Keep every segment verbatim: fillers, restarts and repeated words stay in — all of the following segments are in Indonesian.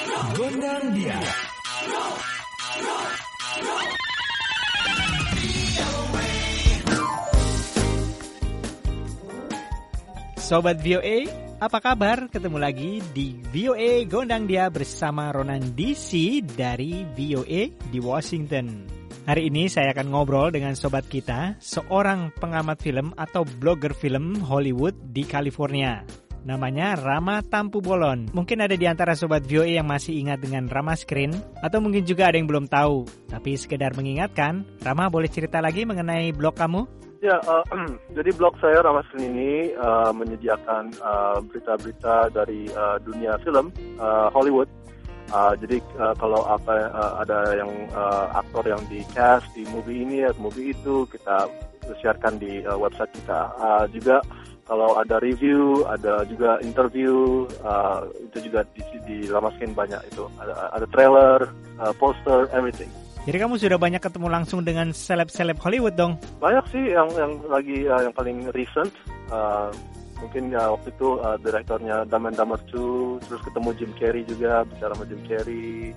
Gondang dia. Sobat V O A, apa kabar? Ketemu lagi di V O A Gondang Dia bersama Ronan D C dari V O A di Washington. Hari ini saya akan ngobrol dengan sobat kita, seorang pengamat film atau blogger film Hollywood di California. Namanya Rama Tampu Bolon. Mungkin ada di antara sobat V O A yang masih ingat dengan Rama Screen, atau mungkin juga ada yang belum tahu. Tapi sekedar mengingatkan, Rama boleh cerita lagi mengenai blog kamu? Ya, uh, jadi blog saya Rama Screen ini uh, menyediakan uh, berita-berita dari uh, dunia film uh, Hollywood. Uh, jadi uh, kalau apa uh, ada yang uh, aktor yang di cast di movie ini atau movie itu, kita siarkan di uh, website kita. Uh, juga kalau ada review, ada juga interview, uh, itu juga di, di Rama Screen banyak itu. Ada, ada trailer, uh, poster, everything. Jadi kamu sudah banyak ketemu langsung dengan seleb-seleb Hollywood dong? Banyak sih yang yang lagi uh, yang paling recent. Uh, mungkin ya waktu itu uh, direktornya Dumb and Dumber two, terus ketemu Jim Carrey juga, bicara sama Jim Carrey.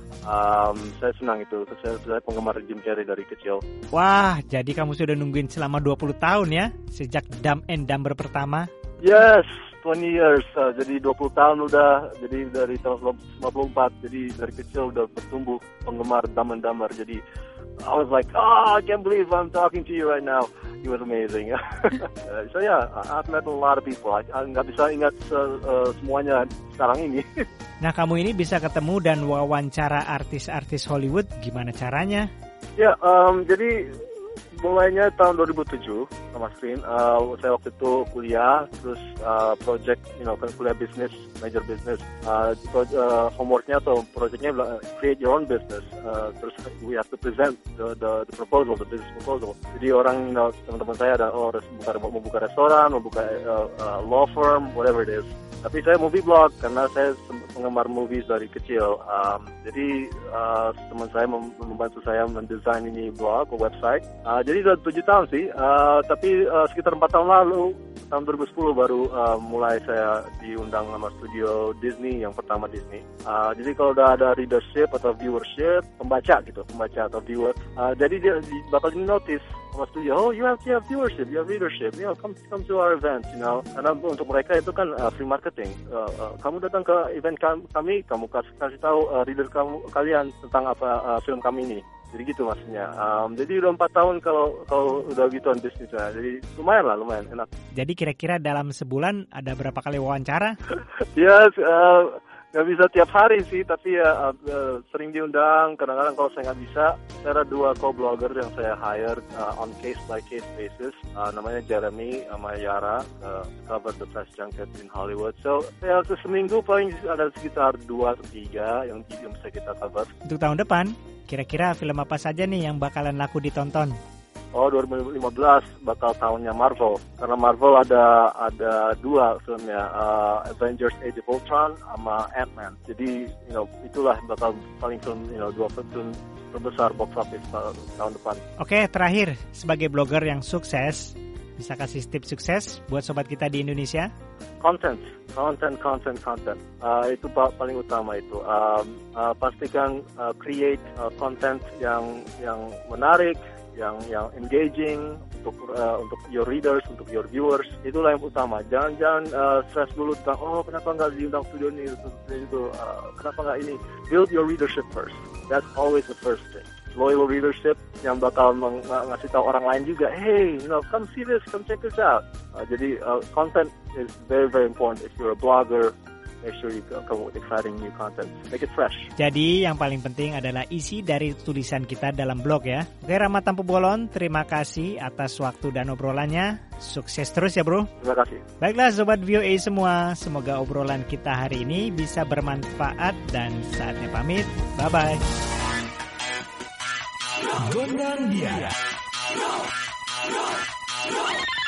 Um, saya senang itu, saya, saya penggemar Jim Carrey dari kecil. Wah, jadi kamu sudah nungguin selama dua puluh tahun ya? Sejak Dumb and Dumber pertama? Yes, twenty years. Uh, jadi dua puluh tahun udah, jadi dari tahun sembilan puluh empat, jadi dari kecil udah bertumbuh penggemar Dumb and Dumber. Jadi I was like, oh, I can't believe I'm talking to you right now. It was amazing. So yeah, I've met a lot of people. I nggak bisa ingat uh, uh, semuanya sekarang ini. Nah, kamu ini bisa ketemu dan wawancara artis-artis Hollywood, gimana caranya? Ya, yeah, um, jadi mulainya tahun dua ribu tujuh sama Screen. Uh, saya waktu itu kuliah, terus uh, project, you know, kan kuliah business, major business. Uh, uh, homeworknya atau projectnya create your own business. Uh, terus we have to present the, the, the proposal, the business proposal. Jadi orang, you know, teman-teman saya ada, oh, buka, mau buka restoran, mau buka uh, uh, law firm, whatever it is. Tapi saya movie blog karena saya penggemar movies dari kecil. Um, jadi uh, teman saya mem- membantu saya mendesain ini blog, website. Uh, jadi sudah tujuh tahun sih. Uh, tapi uh, sekitar empat tahun lalu, tahun dua ribu sepuluh baru uh, mulai saya diundang sama studio Disney, yang pertama Disney. Uh, jadi kalau udah ada readership atau viewership, pembaca gitu, pembaca atau viewer. Uh, jadi dia bakal di notice sama studio, oh you have, you have viewership, you have readership, you know, come come to our events, you know. Karena untuk mereka itu kan uh, free marketing. Uh, uh, kamu datang ke event kami, kamu kasih kasih tahu uh, reader kamu kalian tentang apa uh, film kami ini. Jadi gitu maksudnya. Um, jadi udah empat tahun kalau kalau udah gituan bisnisnya. Jadi lumayan lah, lumayan enak. Jadi kira-kira dalam sebulan ada berapa kali wawancara? Ya, yes, uh, nggak bisa tiap hari sih, tapi ya uh, sering diundang. Kadang-kadang kalau saya nggak bisa, saya ada dua co-blogger yang saya hire uh, on case by case basis. Uh, namanya Jeremy sama Yara, uh, cover the press junket in Hollywood. So ya seminggu paling ada sekitar dua atau tiga yang yang bisa kita cover. Untuk tahun depan, kira-kira film apa saja nih yang bakalan laku ditonton? Oh, dua ribu lima belas bakal tahunnya Marvel. Karena Marvel ada ada dua filmnya, uh, Avengers Age of Ultron sama Ant-Man. Jadi, you know, itulah bakal paling film, you know, dua film terbesar box office tahun depan. Oke, terakhir, sebagai blogger yang sukses, bisa kasih tips sukses buat sobat kita di Indonesia? Content, content, content, content. Uh, itu paling utama itu. Um, uh, pastikan uh, create uh, content yang yang menarik, yang yang engaging untuk uh, untuk your readers, untuk your viewers. Itulah yang utama. Jangan jangan uh, stress dulu tentang oh kenapa nggak diundang studio ini itu, uh, kenapa nggak ini. Build your readership first. That's always the first thing. Loyal readership yang bakal meng- ngasih tahu orang lain juga, hey, you know, come see this, come check this out. Uh, jadi uh, content is very very important. If you're a blogger, make sure you come with exciting new content. Make it fresh. Jadi yang paling penting adalah isi dari tulisan kita dalam blog ya. Oke, Rama Tampu Bolon, terima kasih atas waktu dan obrolannya. Sukses terus ya bro. Terima kasih. Baiklah Sobat V O A semua, semoga obrolan kita hari ini bisa bermanfaat dan saatnya pamit. Bye-bye. Gondang dia.